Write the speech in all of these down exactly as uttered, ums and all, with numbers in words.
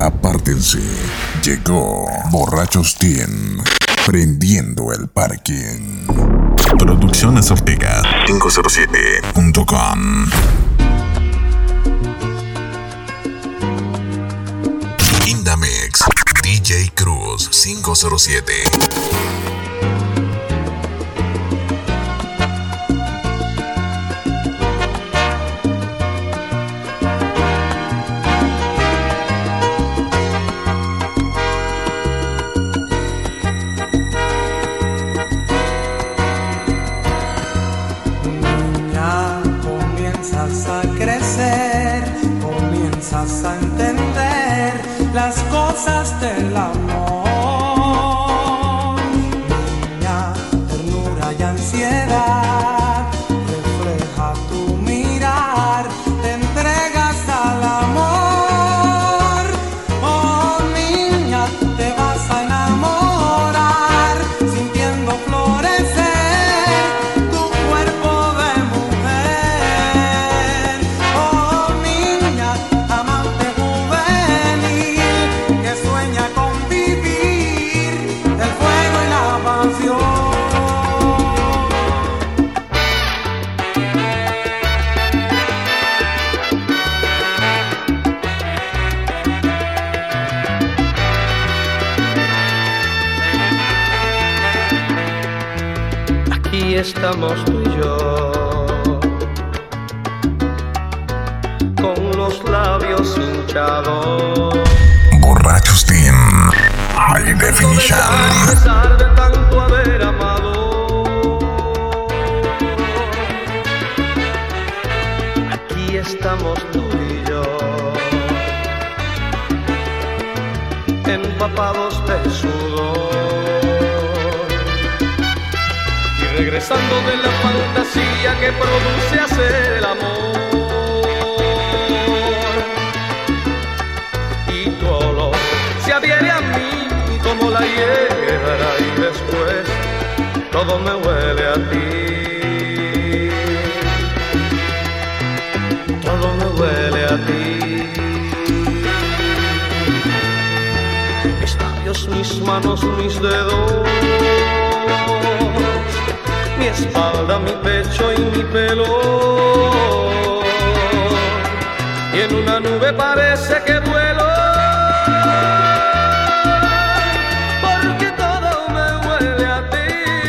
Apártense, llegó Borrachos Team, prendiendo el parking. Producciones Ortega quinientos siete punto com. Indamix, D J Cruz quinientos siete. A entender las cosas del amor, niña, ternura y ansiedad, refleja tu mirar, te entregas al amor. Oh niña, te vas a enamorar, sintiendo florecer tu cuerpo de mujer. Oh niña, amante juvenil que sueña con vivir del fuego y la pasión. Aquí estamos tú y yo, con los labios hinchados. Borrachos Team, High Definition. A pesar de tanto haber amado, aquí estamos tú y yo, empapados de sudor y regresando de la fantasía que produce hacer el amor. Y tu olor se adhiere a mí como la hierba y después todo me huele a ti. Todo me huele a ti. Mis labios, mis manos, mis dedos, mi espalda, mi pecho y mi pelo. Y en una nube parece que vuelo, porque todo me huele a ti.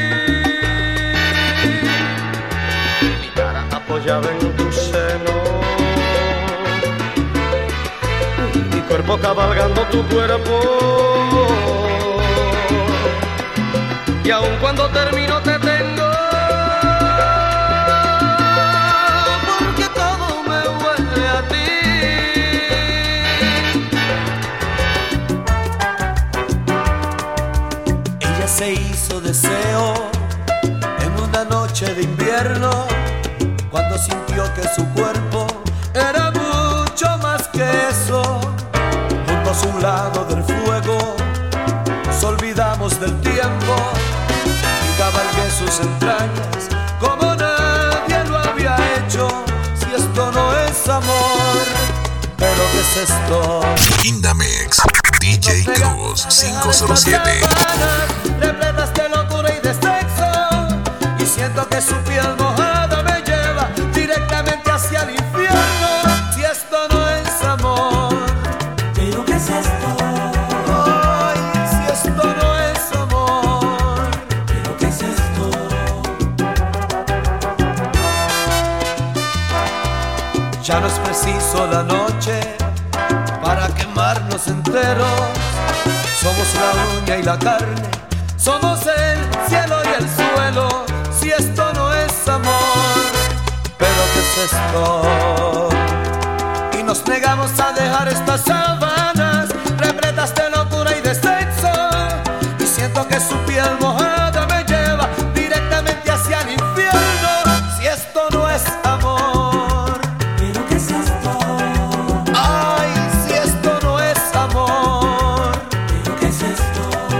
Mi cara apoyada en tu seno, mi cuerpo cabalgando tu cuerpo. Y aun cuando termino te tengo, porque todo me huele a ti. Ella se hizo deseo en una noche de invierno, cuando sintió que su cuerpo era mucho más que eso. Juntos a un lado del fuego nos olvidamos del tiempo y cabalgué sus entrañas como nadie lo había hecho. Si esto no es amor, pero ¿qué es esto? Indamix, D J Cruz quinientos siete. Repletas de locura y de sexo, y siento que su piel mojada me lleva directamente hacia el infierno. Si esto no es amor, pero ¿qué es esto? Ay, si esto no es amor, pero ¿qué es esto? Ya no es preciso la noche para quemarnos enteros. Somos la uña y la carne, somos el cielo y el suelo. Si esto no es amor, pero ¿qué es esto? Y nos negamos a dejar estas sábanas repletas de locura y de sexo, y siento que su piel mojada me lleva directamente hacia el infierno. Si esto no es amor, pero ¿qué es esto? Ay, si esto no es amor, pero ¿qué es esto?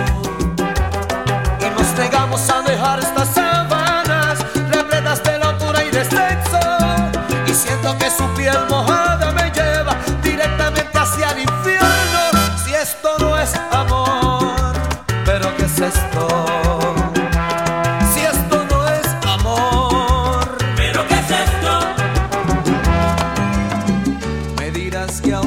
Y nos negamos a dejar estas sábanas repletas de locura y de sexo, y siento que su piel mojada me lleva directamente hacia el infierno.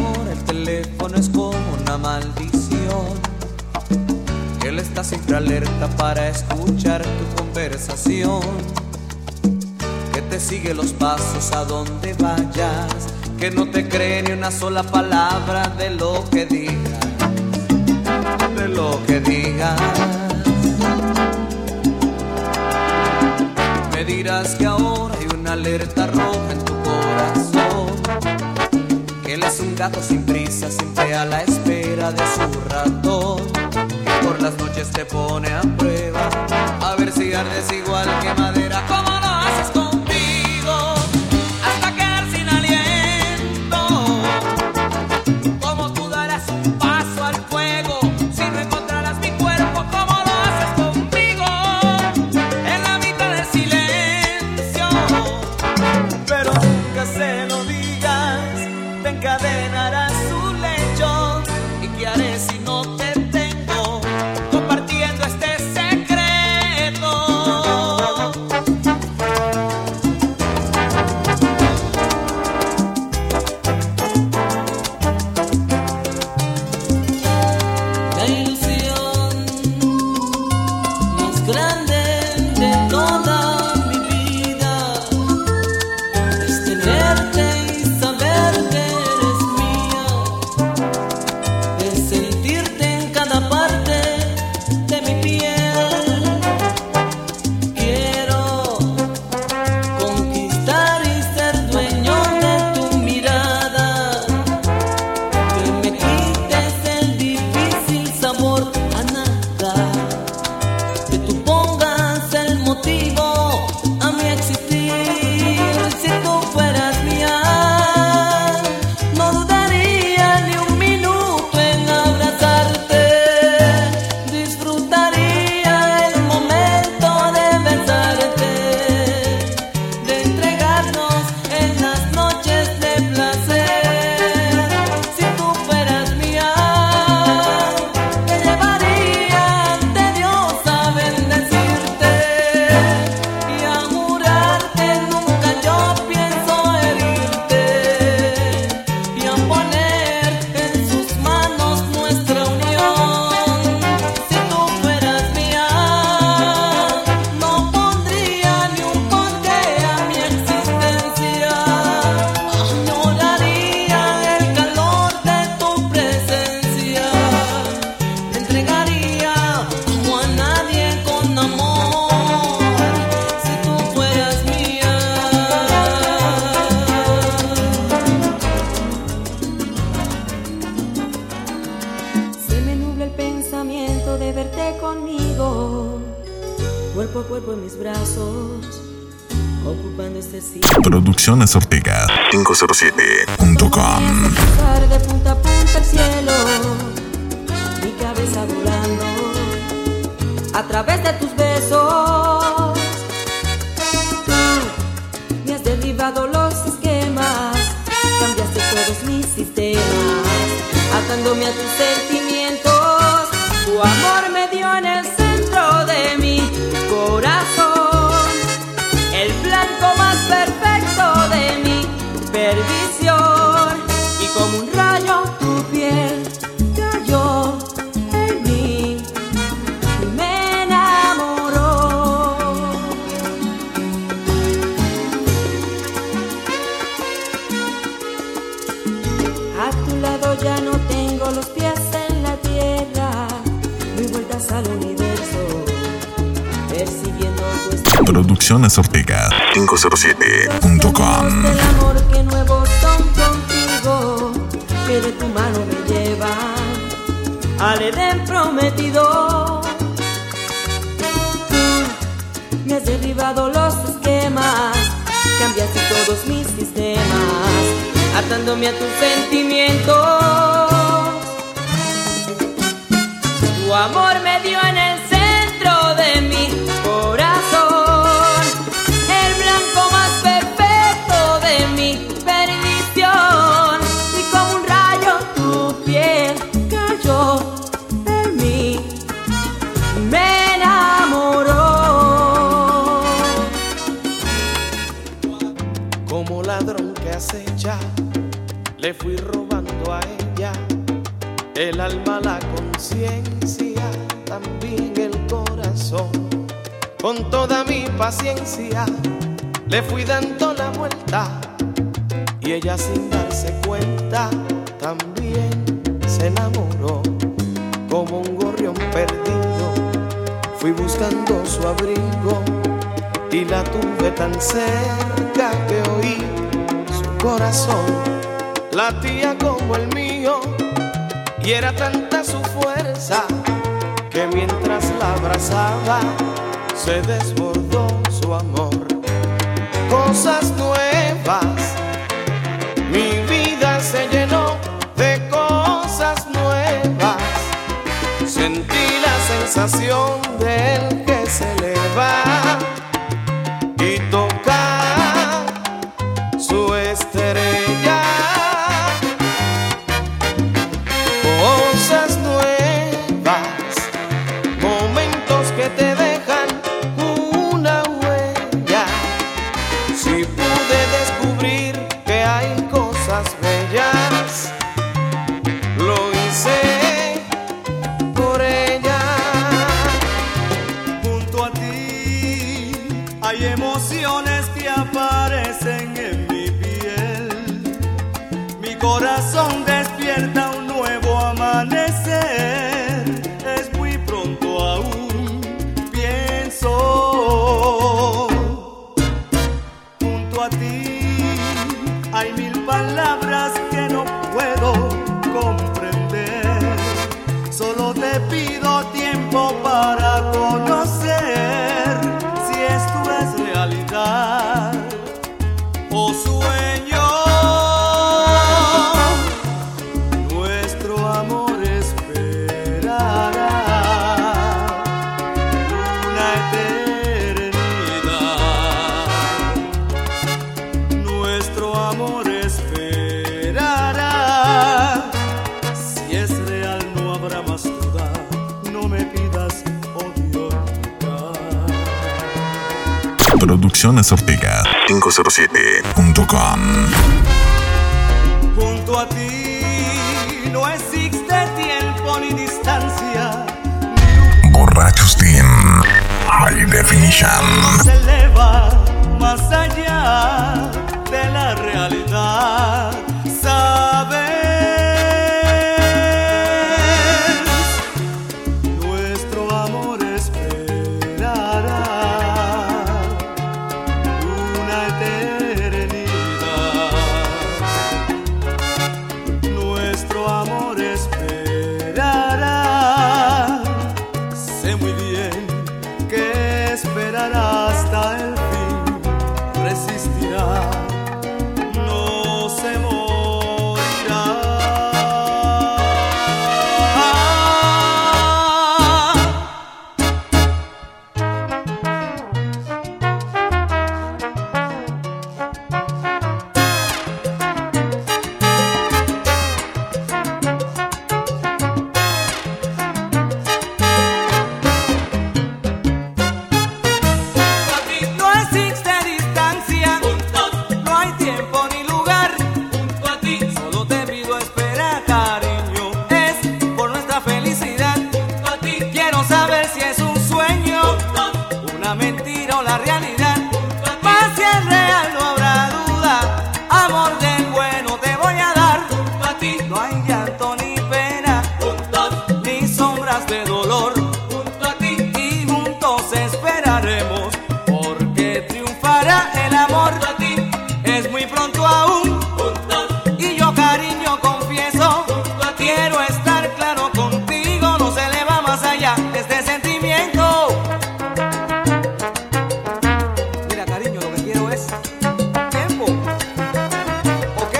amor, el teléfono es como una maldición. Él está siempre alerta para escuchar tu conversación, que te sigue los pasos a donde vayas, que no te cree ni una sola palabra de lo que digas, de lo que digas. Me dirás que ahora hay una alerta roja en tu corazón, que él es un gato sin prisa, siempre a la espera de su ratón, que por las noches te pone a prueba, a ver si ardes igual que madera. ¿Cómo lo haces conmigo hasta quedar sin aliento? ¿Cómo tú darás un paso al fuego si no encontrarás mi cuerpo? ¿Cómo lo haces conmigo en la mitad del silencio? Pero nunca se lo digas, te encadenarás su lecho. ¿Y qué haré si no te tengo compartiendo este secreto? La ilusión más grande de toda mi vida es tenerte y saber que eres mía, es sentirte en cada parte de mi piel. Quiero conquistar y ser dueño de tu mirada, que me quites el difícil sabor a nada, que tú pongas el motivo a mi existir. Si tú fueras mía, no dudaría ni un minuto en abrazarte, disfrutaría el momento de besarte, de entregarnos en las noches de placer. Si tú fueras mía, te llevaría ante Dios a bendecirte y a jurar que nunca yo pienso herirte, y a poner en sus manos nuestra unión. Si tú fueras mía, no pondría ni un porqué a mi existencia, añoraría el calor de tu presencia, te entregaría como a nadie con amor. Si tú fueras mía. Se me nubla el pensamiento de verte conmigo, cuerpo a cuerpo en mis brazos, ocupando este sitio. Producciones Ortega cinco cero siete punto com. Comienzo a cruzar de punta a punta el cielo, mi cabeza volando a través de tus besos. Tú me has derribado los esquemas, cambiaste todos mis sistemas, atándome a tus sentimientos. Tu amor me dio en el centro de mi corazón, el blanco más perfecto de mi perdición. Y como un rayo tu piel cayó en mí y me enamoró. A tu lado ya no tengo los pies en la tierra, doy vueltas al universo, persiguiendo tu estrella. Producciones Ortega cinco cero siete punto com. Del amor que nuevos son contigo, que de tu mano me llevan al Edén prometido. Tú me has derribado los esquemas, cambiaste todos mis sistemas, atándome a tus sentimientos. Tu amor me dio en el centro de mi corazón, el blanco más perfecto de mi perdición. Y como un rayo tu piel cayó en mí y me enamoró. Como ladrón que acecha, le fui robando a el alma, la conciencia, también el corazón. Con toda mi paciencia le fui dando la vuelta y ella sin darse cuenta también se enamoró. Como un gorrión perdido fui buscando su abrigo y la tuve tan cerca que oí su corazón latía como el mío y era tanta su fuerza que mientras la abrazaba se desbordó su amor. Cosas nuevas, mi vida se llenó de cosas nuevas. Sentí la sensación del que se eleva y toca su estrella. Cosas nuevas, momentos que te dejan una huella. Si pude descubrir que hay cosas bellas, lo hice por ella. Junto a ti hay emociones que aparecen en mi piel. Mi corazón despierta un nuevo amanecer. Es muy pronto aún, pienso. Junto a ti hay mil palabras que no puedo comprender. Solo te pido tiempo para conocer si esto es realidad o sueño. Nuestro amor esperará una eternidad. Nuestro amor esperará. Si es real no habrá más duda. No me pidas odio nunca. Producciones Ortega quinientos siete punto com. Junto a ti no existe tiempo ni distancia. Borrachos Team High Definition. Se eleva más allá de la realidad. Sabes, nuestro amor esperará una eternidad. Nuestro amor esperará. Sé muy bien que esperará hasta el fin. Resistirá, no se morirá. No existe distancia, no hay tiempo ni lugar. Solo te pido espera, cariño, es por nuestra felicidad. Quiero saber si es un sueño, una mentira o la realidad. Más si es real no habrá duda, amor del bueno te voy a dar. No hay llanto ni pena, ni sombras de dolor. Y juntos esperaremos, porque triunfará el amor. Es muy pronto aún, y yo, cariño, confieso, quiero estar claro contigo. No se eleva más allá de este sentimiento. Mira, cariño, lo que quiero es tiempo, ¿ok?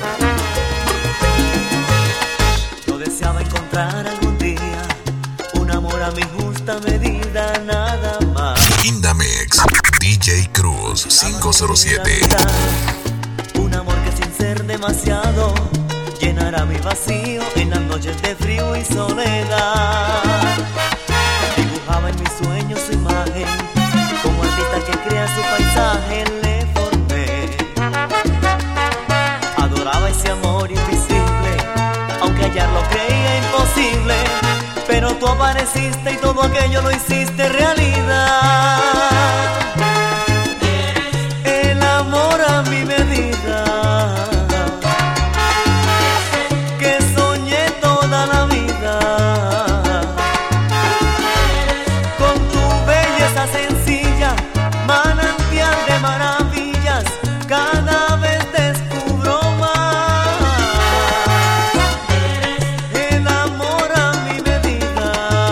Yo deseaba encontrar algún día un amor a mi justa medida, nada más. Indamix D J Cruz quinientos siete. Un amor que sin ser demasiado llenará mi vacío en las noches de frío y soledad. Dibujaba en mis sueños su imagen, como artista que crea su paisaje le formé. Adoraba ese amor invisible, aunque hallarlo creía imposible, pero tú apareciste y todo aquello lo hiciste realidad. El amor a mi medida, que soñé toda la vida, con tu belleza sencilla, manantial de maravillas, cada vez descubro más. El amor a mi medida,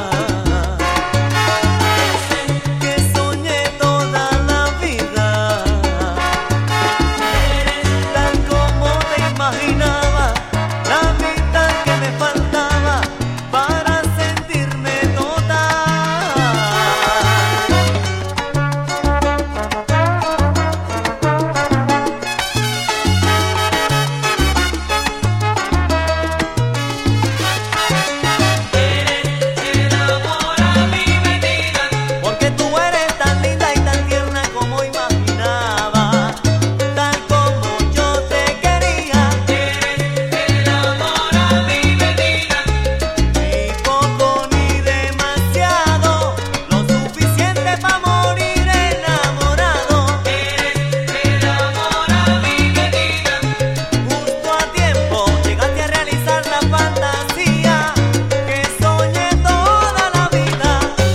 que soñé toda la vida, tal como te imaginaba, la mitad que me faltaba para sentirme total. Porque tú eres tan linda y tan tierna como imaginaba, tal como yo te quería. El amor a mi medida, ni poco ni demasiado, lo suficiente para morir enamorado. El amor a mi medida, justo a tiempo llegaste a realizar la fantasía que soñé toda la vida.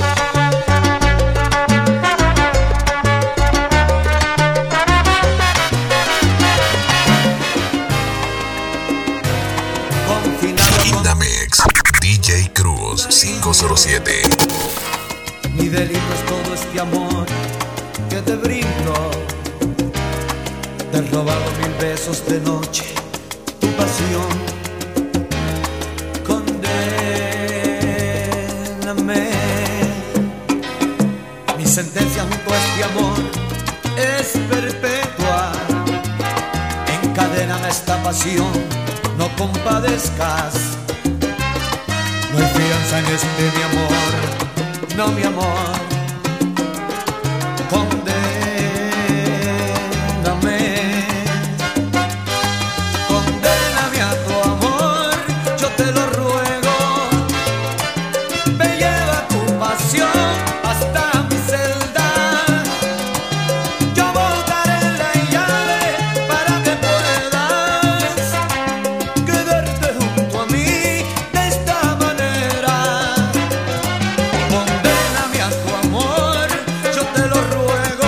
Confinado con In the Mix, D J Cruz cinco cero siete. mi delito es todo este amor que te brindo. Te he robado mil besos de noche, tu pasión. Condéname. Mi sentencia junto a este amor es perpetua. Encadéname esta pasión, no compadezcas. No hay fianza en este mi amor, no mi amor. Condéname, condéname a tu amor, yo te lo ruego. Me lleva tu pasión hasta mi celda. Yo botaré la llave para que puedas quedarte junto a mí de esta manera. Condéname a tu amor, yo te lo ruego.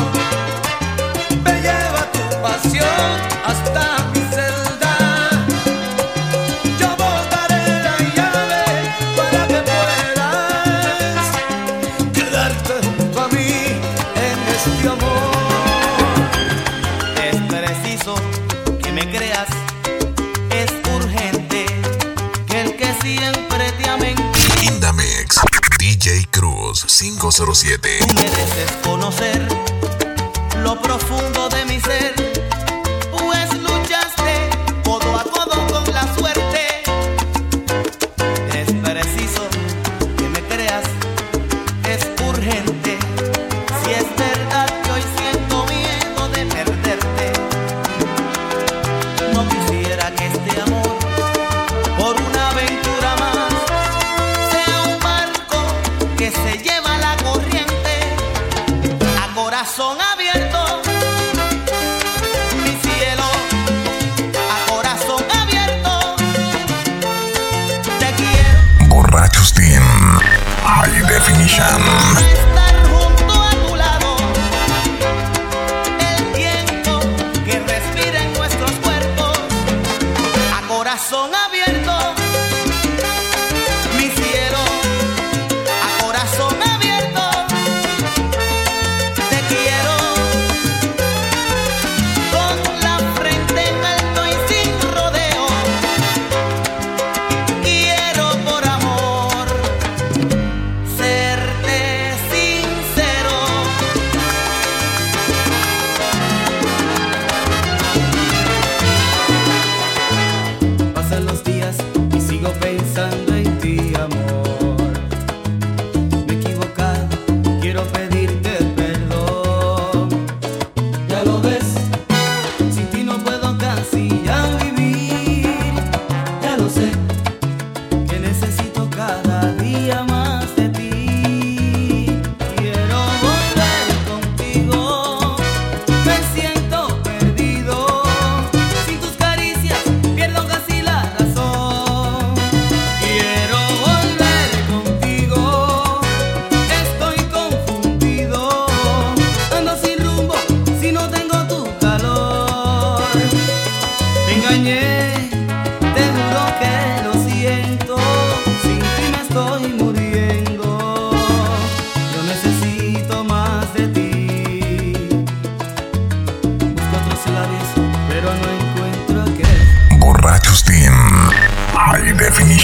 Me lleva tu pasión hasta mi celda. Yo botaré la llave para que puedas quedarte junto a mí en este amor. Es preciso que me creas, es urgente que el que siempre te ha mentido In the Mix, D J Cruz cinco cero siete. tú mereces conocer lo profundo de mi ser, pues luchaste codo a codo con la suerte. Es preciso que me creas, es urgente, si es verdad que hoy siento miedo de perderte. No quisiera que este amor, por una aventura más, sea un barco que se lleva la corriente. A corazón abierto, mi cielo, a corazón abierto, te quiero Borrachos Team, High Definition. estar junto a tu lado. El tiempo que respira en nuestros cuerpos, a corazón abierto, mi cielo, a corazón abierto, te quiero con la frente en alto y sin rodeo. Quiero por amor serte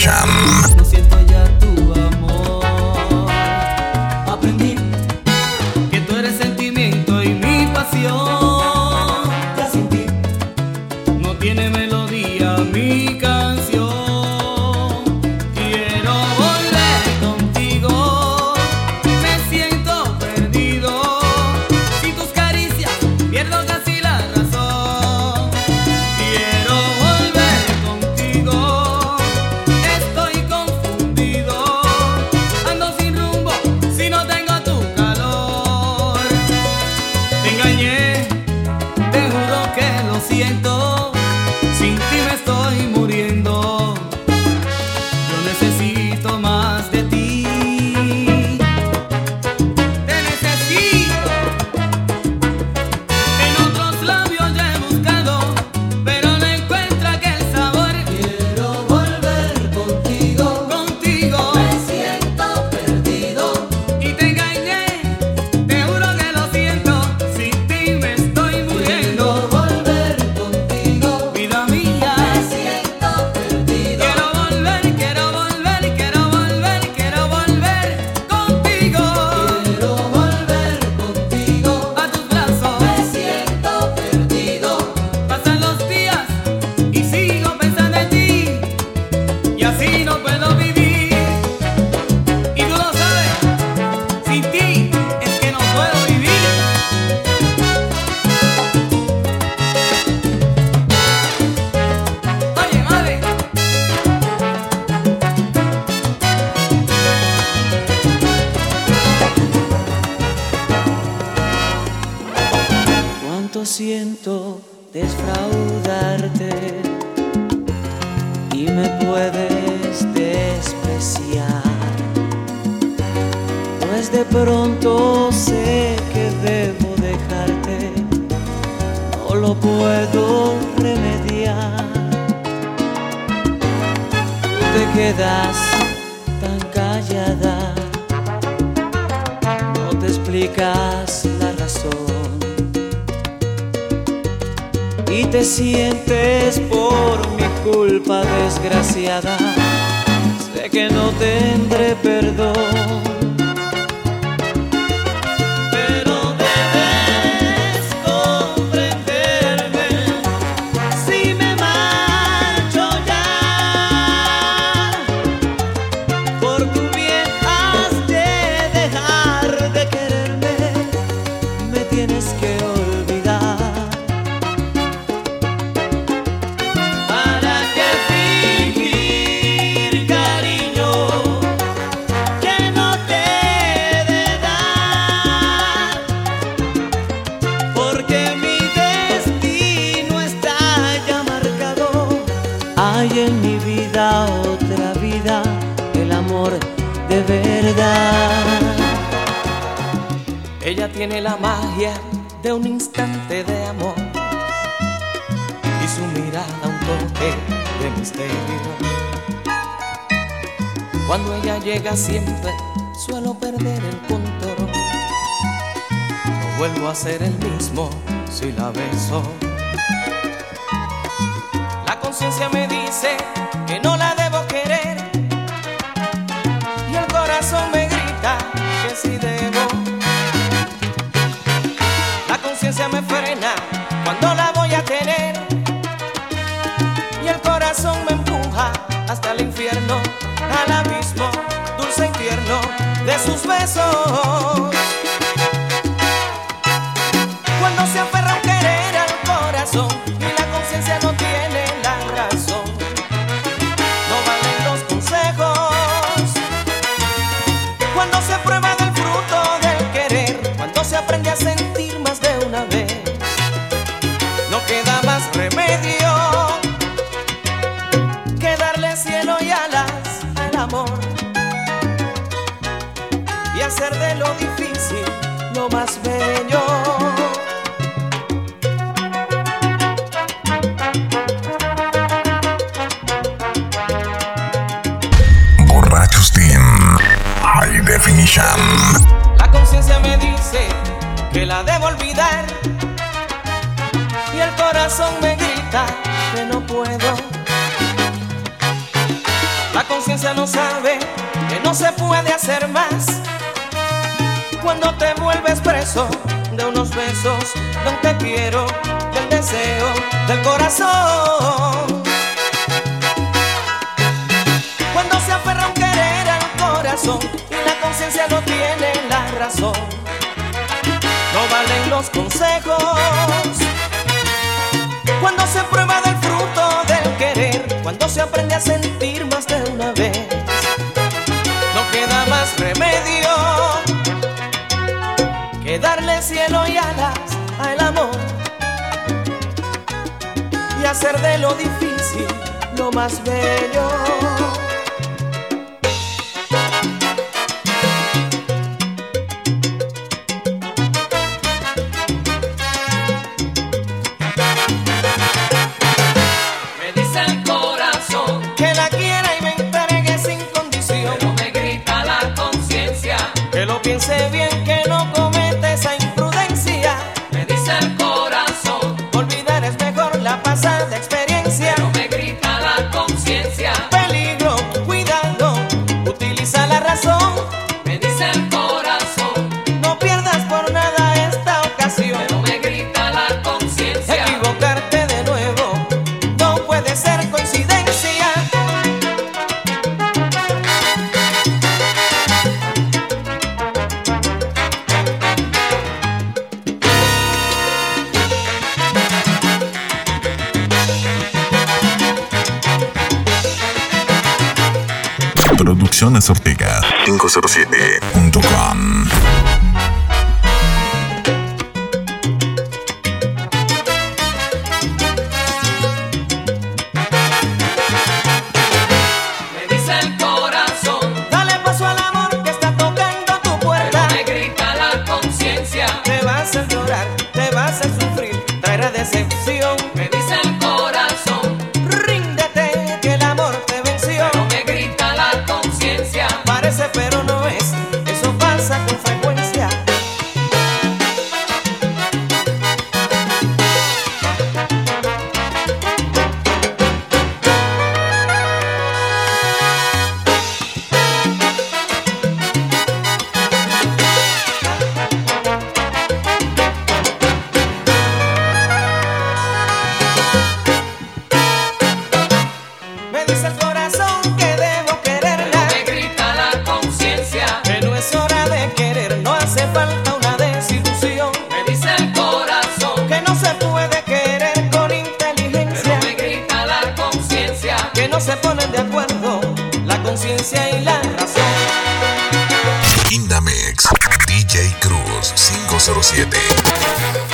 definition. No siento ya tu amor. Aprendí que tú eres sentimiento y mi pasión. Ya sin ti no tiene melodía mi canción. Quiero volver contigo, me siento perdido. Sin tus caricias pierdo casi la razón. Quiero volver contigo, estoy confundido. Ando sin rumbo si no tengo tu calor. Te engañé, te juro que lo siento. Sin ti me estoy muriendo. Yo necesito más de ti. Te necesito. En otros labios ya he buscado, pero no encuentro aquel sabor. Quiero volver contigo, contigo. Me siento perdido. Y te engañé, te juro que lo siento. Sin ti me estoy muriendo. Quiero volver contigo, vida mía. Me siento perdido. Quiero volver, quiero volver, quiero volver, quiero volver contigo. Quiero volver contigo a tus brazos. Me siento perdido. Pasan los días y sigo pensando en ti. Y así no puedo vivir. Y tú lo sabes, sin ti es que no puedo vivir. Oye, madre. Cuánto siento defraudarte y me puedes despreciar, pues de pronto sé que debo dejarte, no lo puedo remediar. Tú te quedas tan callada, no te explicas la razón y te sientes por mi culpa desgraciada. Sé que no tendré perdón, pero debes comprenderme si me marcho ya. Por tu bien has de dejar de quererme, me tienes que olvidar. ¿Para qué fingir cariño que no te he de dar? Porque mi destino está ya marcado. Hay en mi vida otra vida, el amor de verdad. Ella tiene la magia de un instante de amor y su mirada un toque de misterio. Cuando ella llega siempre suelo perder el control. No vuelvo a ser el mismo si la beso. La conciencia me dice que no la debo querer y el corazón me grita que sí debo. La conciencia me frena cuando la voy a tener y el corazón me empuja hasta el infierno, al abismo dulce y tierno de sus besos. Cuando se aferra a un querer al corazón y la conciencia no tiene la razón, no valen los consejos. Cuando se prueba del fruto del querer, cuando se aprende a sentir más de una vez, no queda más remedio que darle cielo y alas al amor y hacer de lo difícil lo más bello. Borrachos Team High Definition. La conciencia me dice que la debo olvidar y el corazón me grita que no puedo. La conciencia no sabe que no se puede hacer más cuando te vuelves preso de unos besos, de un te quiero, del deseo, del corazón. Cuando se aferra un querer al corazón y la conciencia no tiene la razón, no valen los consejos. Cuando se prueba del fruto del querer, cuando se aprende a sentir más de una vez, no queda más remedio que darle cielo y alas al amor y hacer de lo difícil lo más bello. Piense bien que no comete esa imprudencia. Me dice el corazón, olvidar es mejor la pasada experiencia. Pero me grita la conciencia, peligro, cuidado, utiliza la razón. Me dice el corazón, no pierdas por nada esta ocasión. Pero me grita la conciencia, equivocarte de nuevo no puede ser coincidencia. Producciones Ortega cinco cero siete punto com. me dice el corazón, Dale paso al amor que está tocando tu puerta. pero me grita la conciencia, Te vas a llorar, te vas a sufrir, traerá decepción. me dice el corazón, Ríndete que el amor te venció. pero me grita la conciencia, Parece pero no es, eso pasa con frecuencia. Me dice el corazón que debo quererla, me grita la conciencia, que no es hora de querer, no hace falta una desilusión. me dice el corazón, Que no se puede querer con inteligencia, pero me grita la conciencia, que no se ponen de acuerdo la conciencia y la razón. Indamix, D J Cruz cinco cero siete.